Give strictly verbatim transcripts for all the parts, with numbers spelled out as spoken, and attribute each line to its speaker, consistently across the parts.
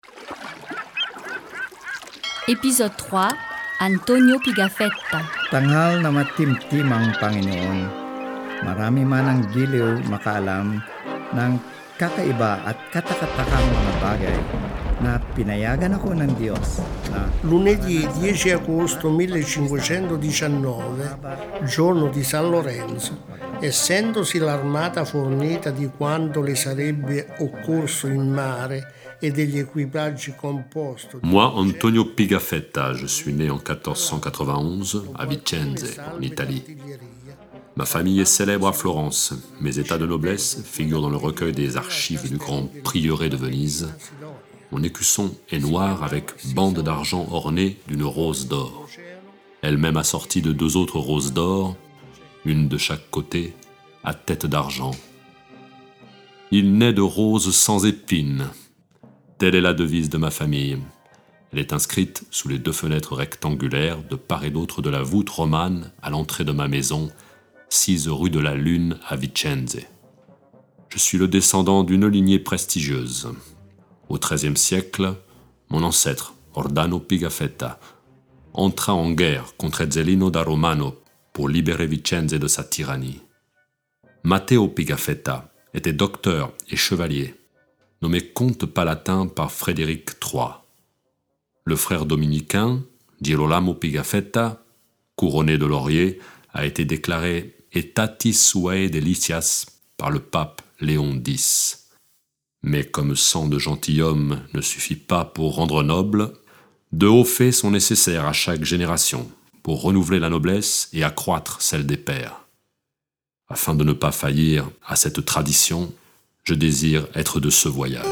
Speaker 1: Episode trois, Antonio Pigafetta.
Speaker 2: Tanghal na matimtim ang Panginoon. Marami man ang giliw makaalam ng kakaiba at katakatakang mga bagay na pinayagan ako ng Diyos na
Speaker 3: Lunedì dieci agosto millecinquecentodiciannove, giorno di San Lorenzo, essendosi l'armata fornita di quanto le sarebbe occorso in mare et degli equipaggi composti.
Speaker 4: Moi, Antonio Pigafetta, je suis né en quatorze cent quatre-vingt-onze à Vicenze, en Italie. Ma famille est célèbre à Florence. Mes états de noblesse figurent dans le recueil des archives du Grand Prieuré de Venise. Mon écusson est noir avec bande d'argent ornée d'une rose d'or, elle-même assortie de deux autres roses d'or, une de chaque côté, à tête d'argent. Il naît de roses sans épines. Telle est la devise de ma famille. Elle est inscrite sous les deux fenêtres rectangulaires de part et d'autre de la voûte romane à l'entrée de ma maison, six rue de la Lune à Vicenze. Je suis le descendant d'une lignée prestigieuse. Au treizième siècle, mon ancêtre, Ordano Pigafetta, entra en guerre contre Ezzelino da Romano pour libérer Vicenze de sa tyrannie. Matteo Pigafetta était docteur et chevalier, nommé comte palatin par Frédéric trois. Le frère dominicain, Girolamo Pigafetta, couronné de laurier, a été déclaré Aetatis suae delicias par le pape Léon X. Mais comme sang de gentilhomme ne suffit pas pour rendre noble, de hauts faits sont nécessaires à chaque génération pour renouveler la noblesse et accroître celle des pères. Afin de ne pas faillir à cette tradition, je désire être de ce voyage.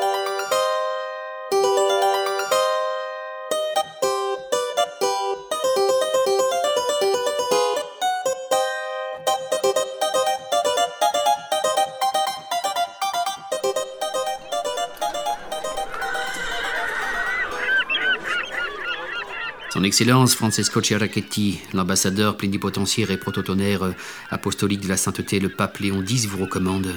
Speaker 5: Son Excellence Francesco Cerrachetti, l'ambassadeur plénipotentiaire et prototonnerre apostolique de la sainteté, le pape Léon X vous recommande.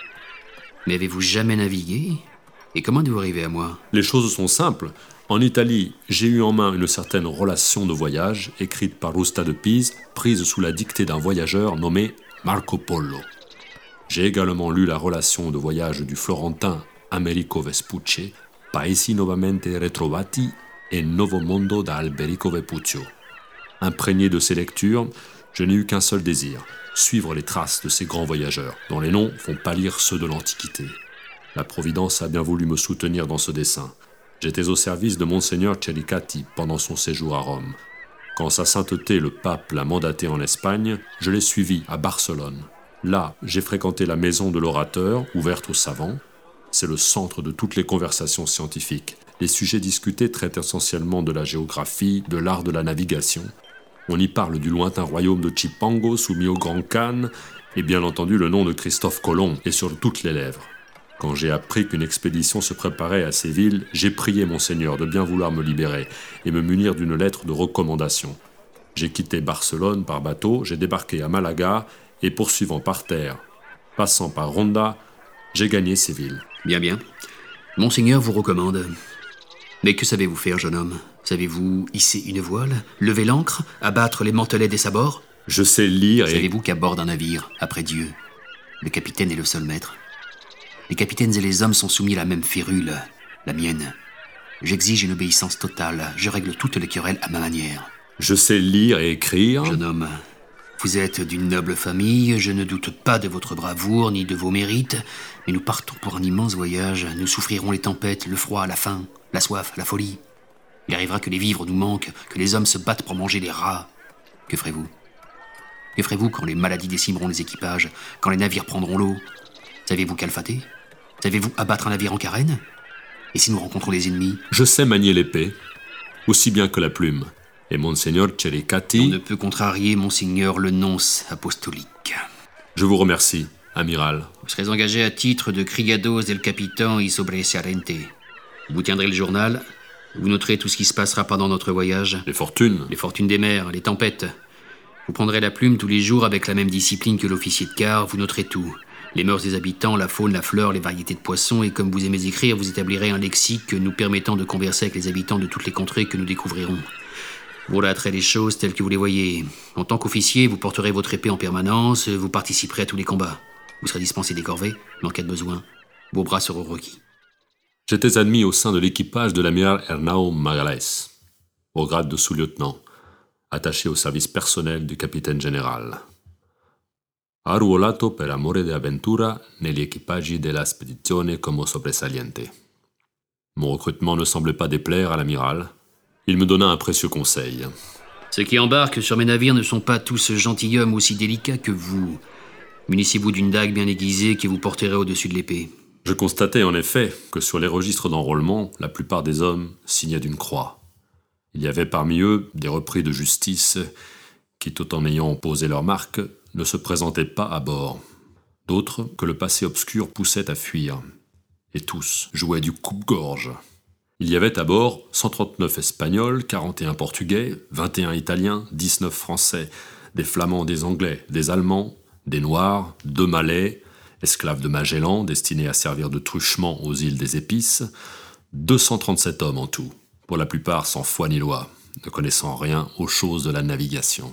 Speaker 5: Mais avez-vous jamais navigué? Et comment êtes-vous arrivé à moi?
Speaker 4: Les choses sont simples. En Italie, j'ai eu en main une certaine relation de voyage écrite par Rusta de Pise, prise sous la dictée d'un voyageur nommé Marco Polo. J'ai également lu la relation de voyage du Florentin Americo Vespucci, Paesi novamente retrovati et Novo Mondo da Alberico Vespuccio. Imprégné de ces lectures, je n'ai eu qu'un seul désir, suivre les traces de ces grands voyageurs, dont les noms font pâlir ceux de l'Antiquité. La Providence a bien voulu me soutenir dans ce dessein. J'étais au service de Monseigneur Cerrachetti pendant son séjour à Rome. Quand sa sainteté, le pape, l'a mandaté en Espagne, je l'ai suivi à Barcelone. Là, j'ai fréquenté la maison de l'orateur, ouverte aux savants. C'est le centre de toutes les conversations scientifiques. Les sujets discutés traitent essentiellement de la géographie, de l'art de la navigation. On y parle du lointain royaume de Cipango soumis au Grand Khan, et bien entendu le nom de Christophe Colomb est sur toutes les lèvres. Quand j'ai appris qu'une expédition se préparait à Séville, j'ai prié Monseigneur de bien vouloir me libérer et me munir d'une lettre de recommandation. J'ai quitté Barcelone par bateau, j'ai débarqué à Malaga et poursuivant par terre, passant par Ronda, j'ai gagné Séville.
Speaker 5: Bien, bien. Monseigneur vous recommande. Mais que savez-vous faire, jeune homme? Savez-vous hisser une voile, lever l'ancre, abattre les mantelets des sabords?
Speaker 4: Je sais lire et...
Speaker 5: Savez-vous qu'à bord d'un navire, après Dieu, le capitaine est le seul maître? Les capitaines et les hommes sont soumis à la même férule, la mienne. J'exige une obéissance totale, je règle toutes les querelles à ma manière.
Speaker 4: Je sais lire et écrire.
Speaker 5: Jeune homme, vous êtes d'une noble famille, je ne doute pas de votre bravoure ni de vos mérites, mais nous partons pour un immense voyage, nous souffrirons les tempêtes, le froid, la faim, la soif, la folie. Il arrivera que les vivres nous manquent, que les hommes se battent pour manger les rats. Que ferez-vous? Que ferez-vous quand les maladies décimeront les équipages, quand les navires prendront l'eau? Savez-vous calfater? Savez-vous abattre un navire en carène? Et si nous rencontrons des ennemis?
Speaker 4: Je sais manier l'épée, aussi bien que la plume. Et Monseigneur Cerrachetti...
Speaker 5: On ne peut contrarier Monseigneur le nonce apostolique.
Speaker 4: Je vous remercie, amiral.
Speaker 5: Vous serez engagé à titre de criados del capitán y sobresaliente. Vous tiendrez le journal, vous noterez tout ce qui se passera pendant notre voyage.
Speaker 4: Les fortunes.
Speaker 5: Les fortunes des mers, les tempêtes. Vous prendrez la plume tous les jours avec la même discipline que l'officier de quart, vous noterez tout. les mœurs des habitants, la faune, la flore, les variétés de poissons, et comme vous aimez écrire, vous établirez un lexique nous permettant de converser avec les habitants de toutes les contrées que nous découvrirons. Vous relaterez les choses telles que vous les voyez. En tant qu'officier, vous porterez votre épée en permanence, vous participerez à tous les combats. Vous serez dispensé des corvées, mais en cas de besoin, vos bras seront requis.
Speaker 4: J'étais admis au sein de l'équipage de l'amiral Hernão Magalhães, au grade de sous-lieutenant, attaché au service personnel du capitaine général. Arruolato per amore di avventura negli equipaggi della spedizione come sobresaliente. Mon recrutement ne semblait pas déplaire à l'amiral. Il me donna un précieux conseil.
Speaker 5: Ceux qui embarquent sur mes navires ne sont pas tous gentilshommes aussi délicats que vous. Munissez-vous d'une dague bien aiguisée que vous porterez au-dessus de l'épée.
Speaker 4: Je constatai en effet que sur les registres d'enrôlement, la plupart des hommes signaient d'une croix. Il y avait parmi eux des repris de justice qui, tout en ayant posé leur marque, ne se présentaient pas à bord. D'autres que le passé obscur poussait à fuir. Et tous jouaient du coupe-gorge. Il y avait à bord cent trente-neuf Espagnols, quarante et un Portugais, vingt et un Italiens, dix-neuf Français, des Flamands, des Anglais, des Allemands, des Noirs, deux Malais, esclaves de Magellan destinés à servir de truchement aux îles des Épices, deux cent trente-sept hommes en tout, pour la plupart sans foi ni loi, ne connaissant rien aux choses de la navigation.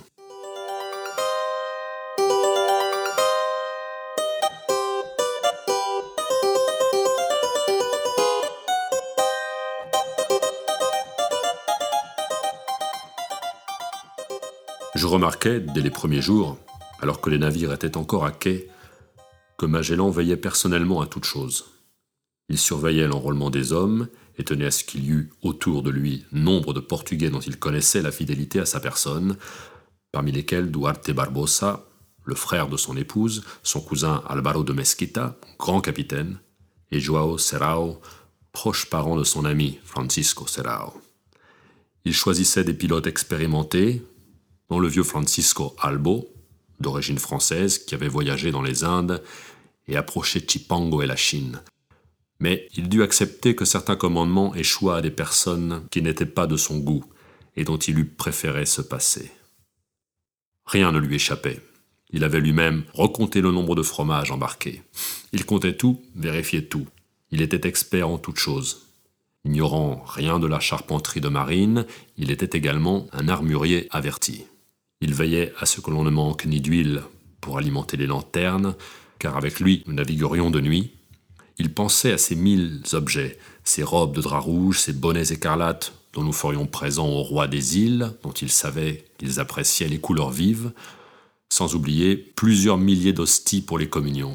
Speaker 4: Je remarquai, dès les premiers jours, alors que les navires étaient encore à quai, que Magellan veillait personnellement à toute chose. Il surveillait l'enrôlement des hommes et tenait à ce qu'il y eût autour de lui nombre de Portugais dont il connaissait la fidélité à sa personne, parmi lesquels Duarte Barbosa, le frère de son épouse, son cousin Álvaro de Mesquita, grand capitaine, et João Serrao, proche parent de son ami Francisco Serrao. Il choisissait des pilotes expérimentés, dont le vieux Francisco Albo, d'origine française, qui avait voyagé dans les Indes et approché Chipango et la Chine. Mais il dut accepter que certains commandements échouaient à des personnes qui n'étaient pas de son goût et dont il eût préféré se passer. Rien ne lui échappait. Il avait lui-même recompté le nombre de fromages embarqués. Il comptait tout, vérifiait tout. Il était expert en toutes choses. Ignorant rien de la charpenterie de marine, il était également un armurier averti. Il veillait à ce que l'on ne manque ni d'huile pour alimenter les lanternes, car avec lui, nous naviguerions de nuit. Il pensait à ces mille objets, ces robes de drap rouge, ces bonnets écarlates dont nous ferions présent au roi des îles, dont il savait qu'ils appréciaient les couleurs vives, sans oublier plusieurs milliers d'hosties pour les communions.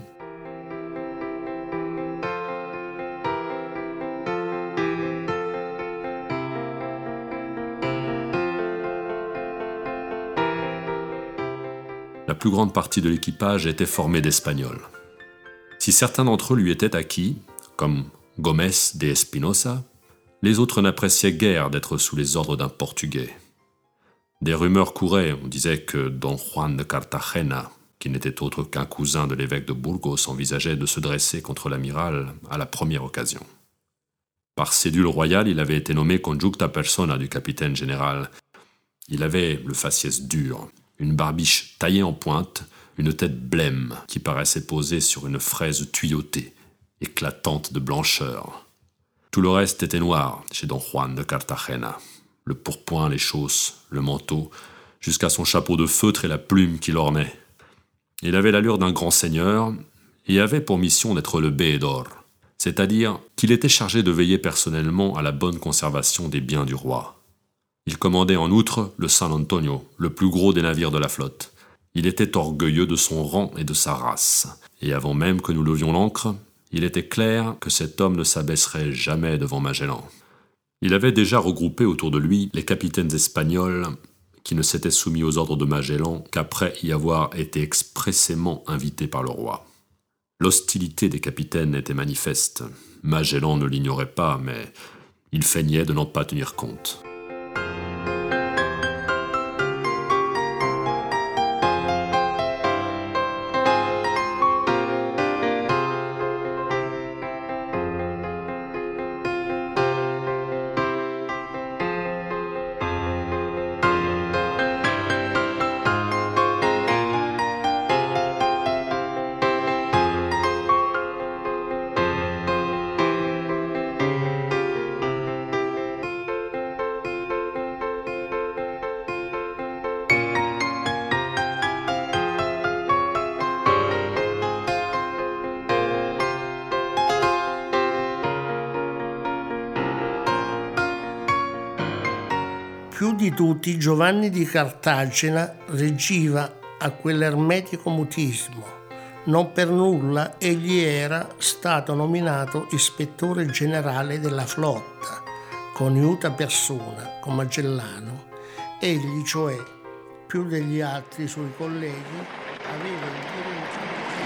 Speaker 4: La plus grande partie de l'équipage était formée d'Espagnols. Si certains d'entre eux lui étaient acquis, comme Gomez de Espinosa, les autres n'appréciaient guère d'être sous les ordres d'un Portugais. Des rumeurs couraient, on disait que Don Juan de Cartagena, qui n'était autre qu'un cousin de l'évêque de Burgos, envisageait de se dresser contre l'amiral à la première occasion. Par cédule royale, il avait été nommé conjuncta persona du capitaine général. Il avait le faciès dur, une barbiche taillée en pointe, une tête blême qui paraissait posée sur une fraise tuyautée, éclatante de blancheur. Tout le reste était noir chez Don Juan de Cartagena. Le pourpoint, les chausses, le manteau, jusqu'à son chapeau de feutre et la plume qui l'ornait. Il avait l'allure d'un grand seigneur et avait pour mission d'être le bédor, c'est-à-dire qu'il était chargé de veiller personnellement à la bonne conservation des biens du roi. Il commandait en outre le San Antonio, le plus gros des navires de la flotte. Il était orgueilleux de son rang et de sa race. Et avant même que nous levions l'ancre, il était clair que cet homme ne s'abaisserait jamais devant Magellan. Il avait déjà regroupé autour de lui les capitaines espagnols qui ne s'étaient soumis aux ordres de Magellan qu'après y avoir été expressément invités par le roi. L'hostilité des capitaines était manifeste. Magellan ne l'ignorait pas, mais il feignait de n'en pas tenir compte.
Speaker 3: Più di tutti Giovanni di Cartagena reggiva a quell'ermetico mutismo. Non per nulla egli era stato nominato ispettore generale della flotta, coniuta persona con Magellano. Egli, cioè, più degli altri suoi colleghi, aveva il diritto.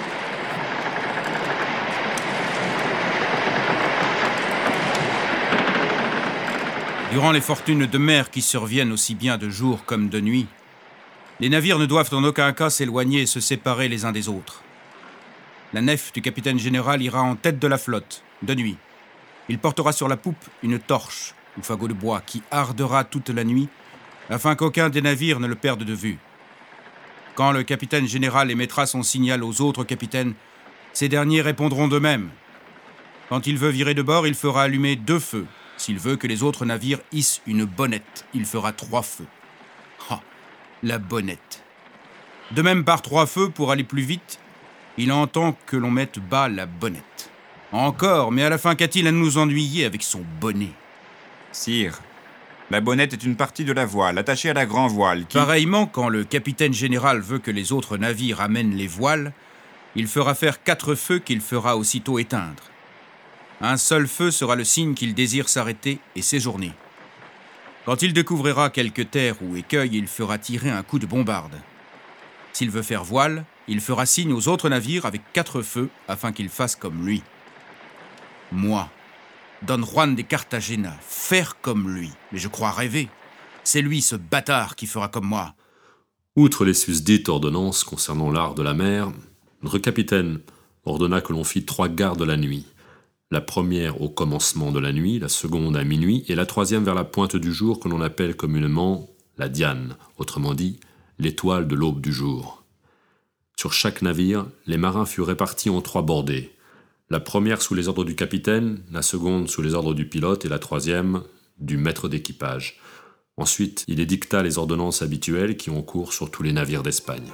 Speaker 6: Durant les fortunes de mer qui surviennent aussi bien de jour comme de nuit, les navires ne doivent en aucun cas s'éloigner et se séparer les uns des autres. La nef du capitaine général ira en tête de la flotte, de nuit. Il portera sur la poupe une torche ou fagot de bois qui ardera toute la nuit afin qu'aucun des navires ne le perde de vue. Quand le capitaine général émettra son signal aux autres capitaines, ces derniers répondront d'eux-mêmes. Quand il veut virer de bord, il fera allumer deux feux. S'il veut que les autres navires hissent une bonnette, il fera trois feux. Ah, la bonnette. De même, par trois feux, pour aller plus vite, il entend que l'on mette bas la bonnette. Encore, mais à la fin, qu'a-t-il à nous ennuyer avec son bonnet?
Speaker 7: Sire, la bonnette est une partie de la voile, attachée à la grand-voile qui...
Speaker 6: Pareillement, quand le capitaine général veut que les autres navires amènent les voiles, il fera faire quatre feux qu'il fera aussitôt éteindre. Un seul feu sera le signe qu'il désire s'arrêter et séjourner. Quand il découvrira quelque terre ou écueil, il fera tirer un coup de bombarde. S'il veut faire voile, il fera signe aux autres navires avec quatre feux afin qu'ils fassent comme lui. Moi, Don Juan de Cartagena, faire comme lui, mais je crois rêver. C'est lui, ce bâtard, qui fera comme moi.
Speaker 4: Outre les susdites ordonnances concernant l'art de la mer, notre capitaine ordonna que l'on fît trois gardes la nuit. La première au commencement de la nuit, la seconde à minuit, et la troisième vers la pointe du jour que l'on appelle communément la Diane, autrement dit, l'étoile de l'aube du jour. Sur chaque navire, les marins furent répartis en trois bordées. La première sous les ordres du capitaine, la seconde sous les ordres du pilote et la troisième du maître d'équipage. Ensuite, il édicta les ordonnances habituelles qui ont cours sur tous les navires d'Espagne.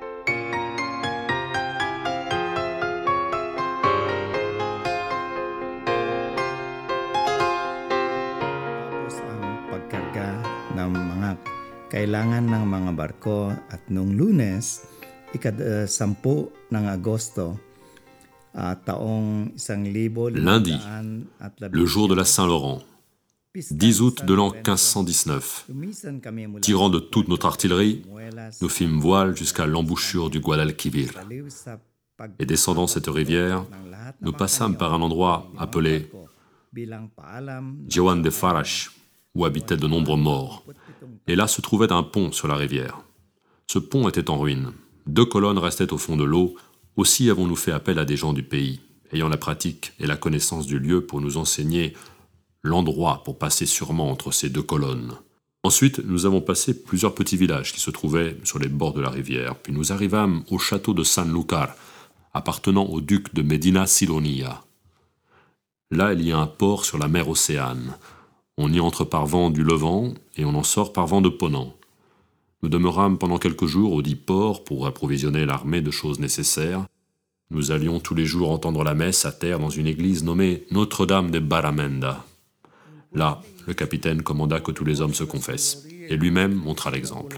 Speaker 2: Kailangan ng mga barko at noong Lunes, ika-sampu ng Agosto, uh, taong isang libo
Speaker 4: Lundi, le jour de la Saint-Laurent, dix août de l'an quinze cent dix-neuf, tirant de toute notre artillerie, nous fîmes voile jusqu'à l'embouchure du Guadalquivir. Et descendant cette rivière, nous passâmes par un endroit appelé Juan de Farache, où habitaient de nombreux morts. Et là se trouvait un pont sur la rivière. Ce pont était en ruine. Deux colonnes restaient au fond de l'eau. Aussi avons-nous fait appel à des gens du pays, ayant la pratique et la connaissance du lieu pour nous enseigner l'endroit pour passer sûrement entre ces deux colonnes. Ensuite, nous avons passé plusieurs petits villages qui se trouvaient sur les bords de la rivière, puis nous arrivâmes au château de Sanlúcar, appartenant au duc de Medina Sidonia. Là, il y a un port sur la mer Océane. On y entre par vent du Levant et on en sort par vent de Ponant. Nous demeurâmes pendant quelques jours au dit port pour approvisionner l'armée de choses nécessaires. Nous allions tous les jours entendre la messe à terre dans une église nommée Notre-Dame de Barramenda. Là, le capitaine commanda que tous les hommes se confessent, et lui-même montra l'exemple.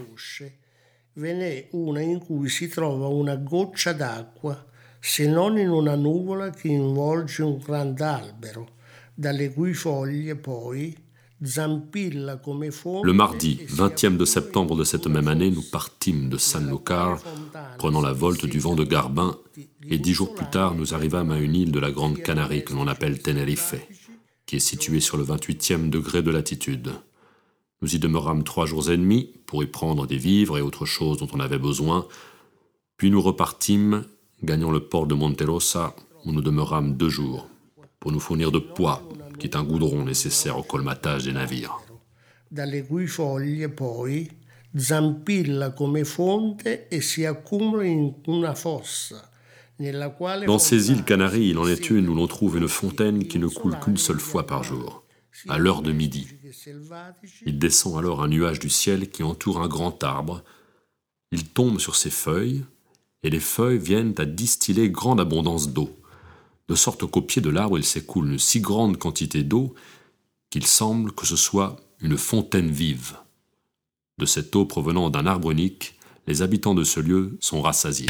Speaker 3: Ve n'è una in cui si trova una goccia d'acqua, se non in una nuvola che involge un grand'albero, dalle cui foglie poi zampilla come fonte.
Speaker 4: Le mardi vingtième de septembre de cette même année, nous partîmes de Sanlúcar, prenant la volte du vent de Garbin, et dix jours plus tard, nous arrivâmes à une île de la Grande Canarie que l'on appelle Tenerife, qui est située sur le vingt-huitième degré de latitude. Nous y demeurâmes trois jours et demi pour y prendre des vivres et autres choses dont on avait besoin, puis nous repartîmes, gagnant le port de Monterosa, où nous demeurâmes deux jours, pour nous fournir de pois, qui est un goudron nécessaire au colmatage des navires.
Speaker 3: Dalle cui foglie poi zampilla come fonte e si accumula in una fossa.
Speaker 4: Dans ces îles Canaries, il en est une où l'on trouve une fontaine qui ne coule qu'une seule fois par jour, à l'heure de midi. Il descend alors un nuage du ciel qui entoure un grand arbre. Il tombe sur ses feuilles, et les feuilles viennent à distiller grande abondance d'eau, de sorte qu'au pied de l'arbre, il s'écoule une si grande quantité d'eau qu'il semble que ce soit une fontaine vive. De cette eau provenant d'un arbre unique, les habitants de ce lieu sont rassasiés.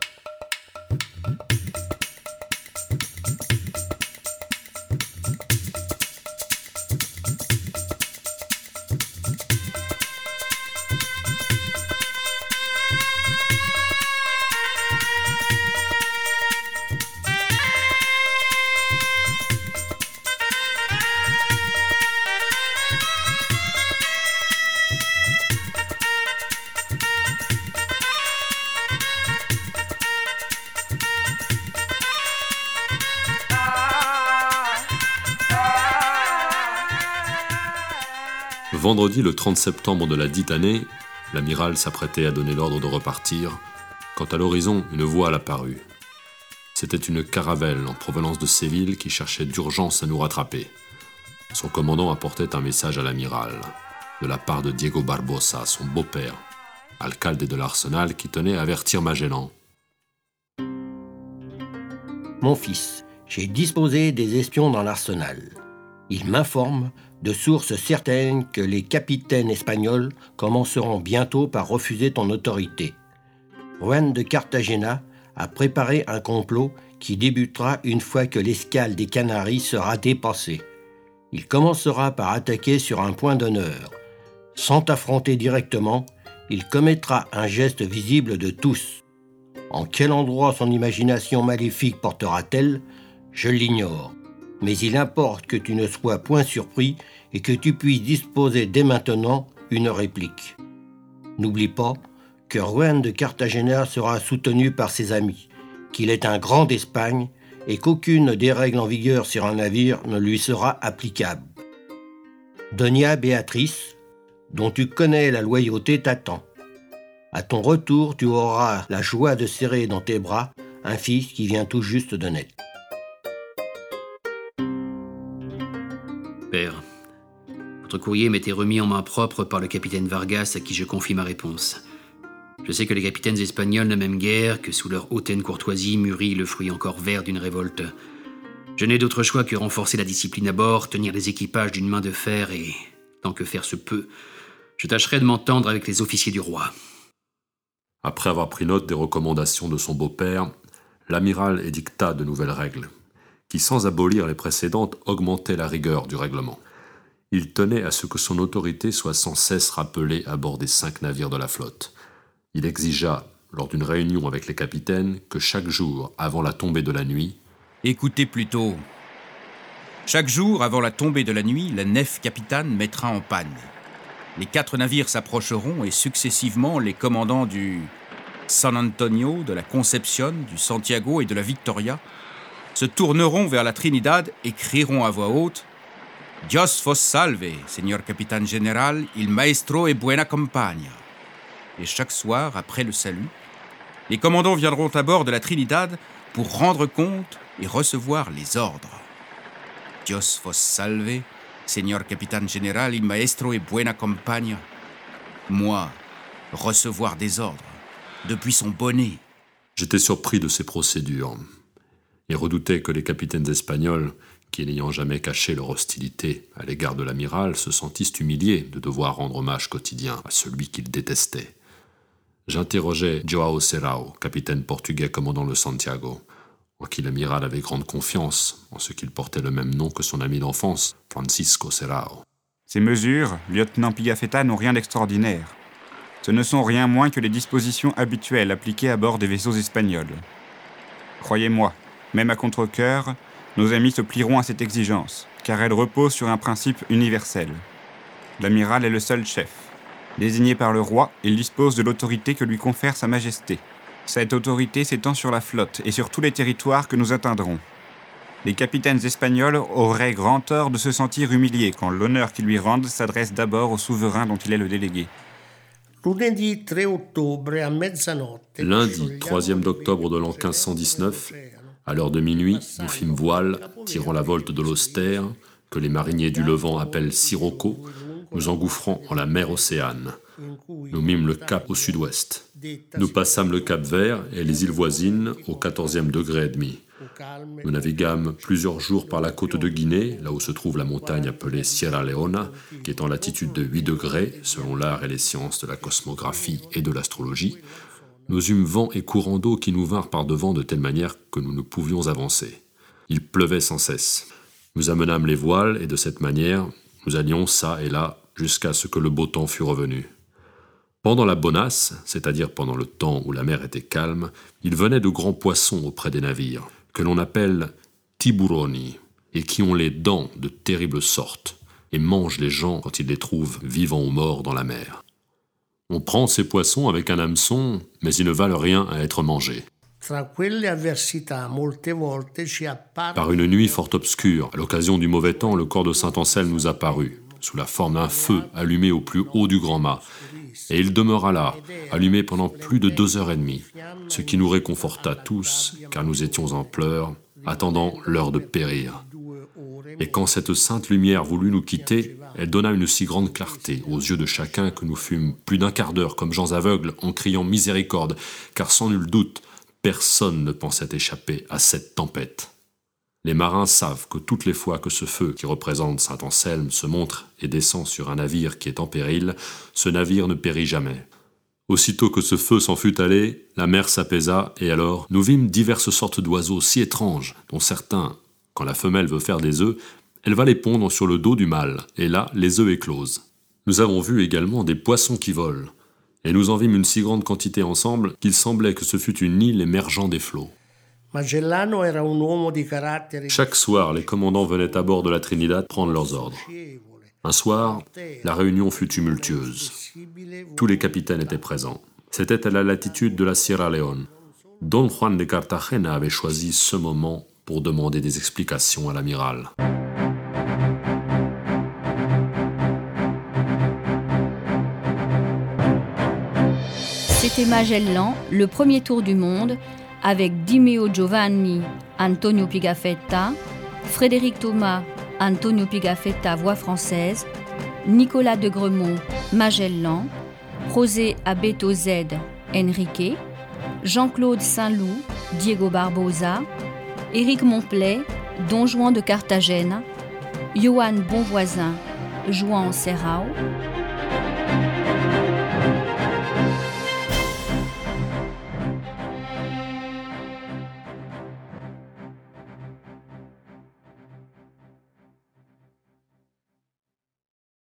Speaker 4: Vendredi le trente septembre de la dite année, l'amiral s'apprêtait à donner l'ordre de repartir, quand à l'horizon une voile apparut. C'était une caravelle en provenance de Séville qui cherchait d'urgence à nous rattraper. Son commandant apportait un message à l'amiral, de la part de Diego Barbosa, son beau-père, alcalde de l'Arsenal, qui tenait à avertir Magellan.
Speaker 8: Mon fils, j'ai disposé des espions dans l'Arsenal. Ils m'informent de sources certaines que les capitaines espagnols commenceront bientôt par refuser ton autorité. Juan de Cartagena a préparé un complot qui débutera une fois que l'escale des Canaries sera dépassée. Il commencera par attaquer sur un point d'honneur. Sans t'affronter directement, il commettra un geste visible de tous. En quel endroit son imagination maléfique portera-t-elle ? Je l'ignore. Mais il importe que tu ne sois point surpris et que tu puisses disposer dès maintenant une réplique. N'oublie pas que Juan de Cartagena sera soutenu par ses amis, qu'il est un grand d'Espagne et qu'aucune des règles en vigueur sur un navire ne lui sera applicable. Doña Béatrice, dont tu connais la loyauté, t'attend. À ton retour, tu auras la joie de serrer dans tes bras un fils qui vient tout juste de naître.
Speaker 5: Père, votre courrier m'était remis en main propre par le capitaine Vargas à qui je confie ma réponse. Je sais que les capitaines espagnols ne m'aiment guère, que sous leur hautaine courtoisie mûrit le fruit encore vert d'une révolte. Je n'ai d'autre choix que renforcer la discipline à bord, tenir les équipages d'une main de fer et, tant que faire se peut, je tâcherai de m'entendre avec les officiers du roi.
Speaker 4: Après avoir pris note des recommandations de son beau-père, l'amiral édicta de nouvelles règles, qui, sans abolir les précédentes, augmentaient la rigueur du règlement. Il tenait à ce que son autorité soit sans cesse rappelée à bord des cinq navires de la flotte. Il exigea, lors d'une réunion avec les capitaines, que chaque jour, avant la tombée de la nuit...
Speaker 6: Écoutez plutôt. Chaque jour, avant la tombée de la nuit, la nef capitane mettra en panne. Les quatre navires s'approcheront et successivement les commandants du San Antonio, de la Concepción, du Santiago et de la Victoria se tourneront vers la Trinidad et crieront à voix haute « Dios vos salve, señor capitán général, il maestro et buena compañía ». Et chaque soir, après le salut, les commandants viendront à bord de la Trinidad pour rendre compte et recevoir les ordres. « Dios vos salve, señor capitán général, il maestro et buena compañía ». Moi, recevoir des ordres, depuis son bonnet.
Speaker 4: J'étais surpris de ces procédures et redoutais que les capitaines espagnols, qui n'ayant jamais caché leur hostilité à l'égard de l'amiral, se sentissent humiliés de devoir rendre hommage quotidien à celui qu'ils détestaient. J'interrogeai João Serrao, capitaine portugais commandant le Santiago, en qui l'amiral avait grande confiance, en ce qu'il portait le même nom que son ami d'enfance, Francisco Serrao.
Speaker 7: Ces mesures, lieutenant Pigafetta, n'ont rien d'extraordinaire. Ce ne sont rien moins que les dispositions habituelles appliquées à bord des vaisseaux espagnols. Croyez-moi, même à contre-cœur, nos amis se plieront à cette exigence, car elle repose sur un principe universel. L'amiral est le seul chef. Désigné par le roi, il dispose de l'autorité que lui confère sa majesté. Cette autorité s'étend sur la flotte et sur tous les territoires que nous atteindrons. Les capitaines espagnols auraient grand tort de se sentir humiliés quand l'honneur qu'ils lui rendent s'adresse d'abord au souverain dont il est le délégué.
Speaker 4: Lundi, troisième octobre de l'an quinze cent dix-neuf, à l'heure de minuit, nous fîmes voile, tirant la volte de l'Austère, que les mariniers du Levant appellent Sirocco, nous engouffrant en la mer Océane. Nous mîmes le cap au sud-ouest. Nous passâmes le cap Vert et les îles voisines au quatorzième degré et demi. Nous naviguâmes plusieurs jours par la côte de Guinée, là où se trouve la montagne appelée Sierra Leona, qui est en latitude de huit degrés, selon l'art et les sciences de la cosmographie et de l'astrologie. Nous eûmes vent et courant d'eau qui nous vinrent par devant de telle manière que nous ne pouvions avancer. Il pleuvait sans cesse. Nous amenâmes les voiles et de cette manière, nous allions çà et là jusqu'à ce que le beau temps fût revenu. Pendant la bonasse, c'est-à-dire pendant le temps où la mer était calme, il venait de grands poissons auprès des navires, que l'on appelle tiburoni, et qui ont les dents de terribles sortes, et mangent les gens quand ils les trouvent vivants ou morts dans la mer. On prend ces poissons avec un hameçon, mais ils ne valent rien à être mangés. Par une nuit fort obscure, à l'occasion du mauvais temps, le corps de saint Anselme nous apparut, sous la forme d'un feu allumé au plus haut du grand mât, et il demeura là, allumé pendant plus de deux heures et demie, ce qui nous réconforta tous, car nous étions en pleurs, attendant l'heure de périr. Et quand cette sainte lumière voulut nous quitter, elle donna une si grande clarté aux yeux de chacun que nous fûmes plus d'un quart d'heure comme gens aveugles en criant miséricorde, car sans nul doute, personne ne pensait échapper à cette tempête. Les marins savent que toutes les fois que ce feu qui représente saint Anselme se montre et descend sur un navire qui est en péril, ce navire ne périt jamais. Aussitôt que ce feu s'en fut allé, la mer s'apaisa et alors nous vîmes diverses sortes d'oiseaux si étranges, dont certains, quand la femelle veut faire des œufs, elle va les pondre sur le dos du mâle, et là les œufs éclosent. Nous avons vu également des poissons qui volent, et nous en vîmes une si grande quantité ensemble qu'il semblait que ce fût une île émergeant des flots. Chaque soir, les commandants venaient à bord de la Trinidad prendre leurs ordres. Un soir, la réunion fut tumultueuse. Tous les capitaines étaient présents. C'était à la latitude de la Sierra Leone. Don Juan de Cartagena avait choisi ce moment pour demander des explications à l'amiral.
Speaker 1: C'était Magellan, le premier tour du monde, avec Dimeo Giovanni, Antonio Pigafetta, Frédéric Thomas, Antonio Pigafetta, voix française, Nicolas de Gremont, Magellan, José Abeto Z, Enrique, Jean-Claude Saint-Loup, Diego Barbosa, Éric Montplet, Don Juan de Cartagena, Johan Bonvoisin, Juan Serrao.